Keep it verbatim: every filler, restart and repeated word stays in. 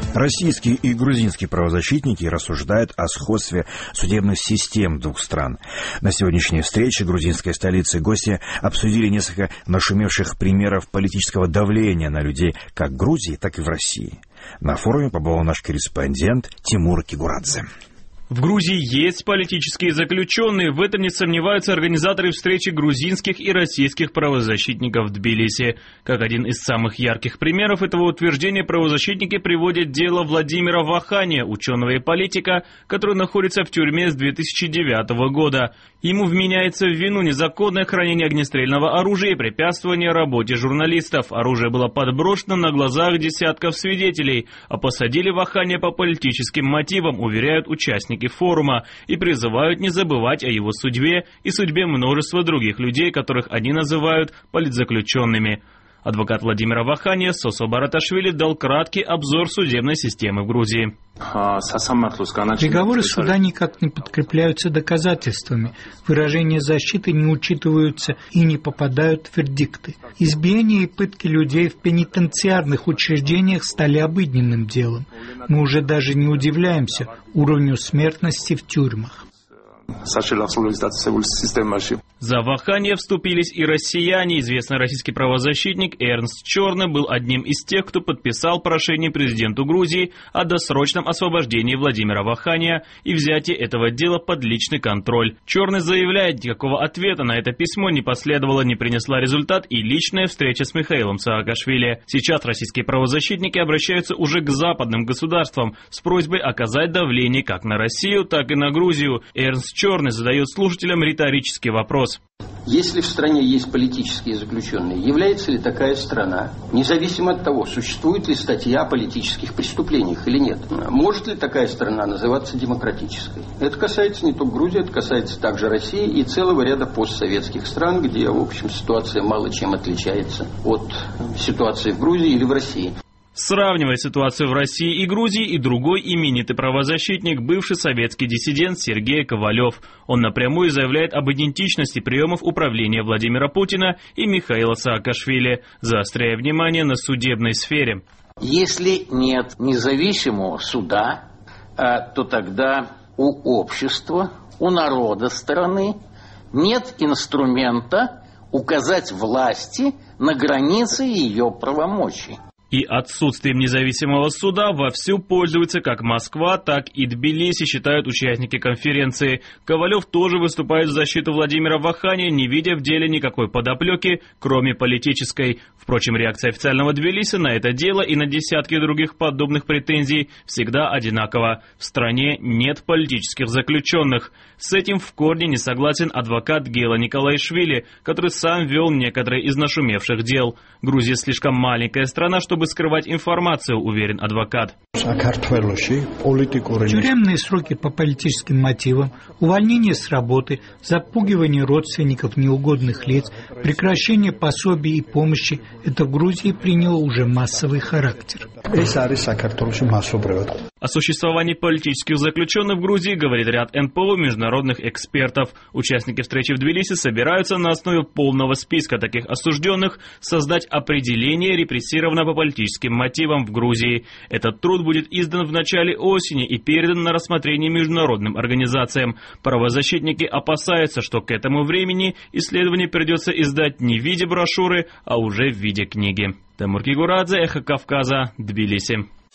Российские и грузинские правозащитники рассуждают о сходстве судебных систем двух стран. На сегодняшней встрече грузинской столицы гости обсудили несколько нашумевших примеров политического давления на людей как в Грузии, так и в России. На форуме побывал наш корреспондент Тимур Кигурадзе. В Грузии есть политические заключенные, в этом не сомневаются организаторы встречи грузинских и российских правозащитников в Тбилиси. Как один из самых ярких примеров этого утверждения правозащитники приводят дело Владимира Вахания, ученого и политика, который находится в тюрьме с две тысячи девятого года. Ему вменяется в вину незаконное хранение огнестрельного оружия и препятствование работе журналистов. Оружие было подброшено на глазах десятков свидетелей, а посадили Вахания по политическим мотивам, уверяют участники форума, и призывают не забывать о его судьбе и судьбе множества других людей, которых они называют политзаключенными. Адвокат Владимира Вахания Сосо Бараташвили дал краткий обзор судебной системы в Грузии. Приговоры суда никак не подкрепляются доказательствами, выражения защиты не учитываются и не попадают в вердикты. Избиения и пытки людей в пенитенциарных учреждениях стали обыденным делом. Мы уже даже не удивляемся уровню смертности в тюрьмах. За Вахания вступились и россияне. Известный российский правозащитник Эрнст Черный был одним из тех, кто подписал прошение президенту Грузии о досрочном освобождении Владимира Вахания и взятии этого дела под личный контроль. Черный заявляет, никакого ответа на это письмо не последовало, не принесла результат и личная встреча с Михаилом Саакашвили. Сейчас российские правозащитники обращаются уже к западным государствам с просьбой оказать давление как на Россию, так и на Грузию. Эрнст Черный задает слушателям риторический вопрос. Если в стране есть политические заключенные, является ли такая страна, независимо от того, существует ли статья о политических преступлениях или нет, может ли такая страна называться демократической? Это касается не только Грузии, это касается также России и целого ряда постсоветских стран, где, в общем, ситуация мало чем отличается от ситуации в Грузии или в России. Сравнивать ситуацию в России и Грузии и другой именитый правозащитник, бывший советский диссидент Сергей Ковалев. Он напрямую заявляет об идентичности приемов управления Владимира Путина и Михаила Саакашвили, заостряя внимание на судебной сфере. Если нет независимого суда, то тогда у общества, у народа страны нет инструмента указать власти на границы ее правомочий. И отсутствием независимого суда вовсю пользуются как Москва, так и Тбилиси, считают участники конференции. Ковалев тоже выступает в защиту Владимира Вахания, не видя в деле никакой подоплеки, кроме политической. Впрочем, реакция официального Тбилиси на это дело и на десятки других подобных претензий всегда одинакова. В стране нет политических заключенных. С этим в корне не согласен адвокат Гела Николаишвили, который сам вел некоторые из нашумевших дел. Грузия слишком маленькая страна, чтобы скрывать информацию, уверен адвокат. Тюремные сроки по политическим мотивам, увольнение с работы, запугивание родственников неугодных лиц, прекращение пособий и помощи – это в Грузии приняло уже массовый характер. О существовании политических заключенных в Грузии говорит ряд эн пэ о международных экспертов. Участники встречи в Тбилиси собираются на основе полного списка таких осужденных создать определение репрессированного по политическим мотивам в Грузии. Этот труд будет издан в начале осени и передан на рассмотрение международным организациям. Правозащитники опасаются, что к этому времени исследование придется издать не в виде брошюры, а уже в виде книги. Тимур Кигурадзе, Эхо Кавказа, Тбилиси.